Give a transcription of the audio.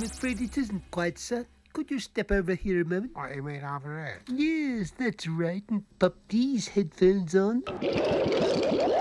I'm afraid it isn't quite, sir. Could you step over here a moment? What, you mean over here? Yes, that's right, and pop these headphones on.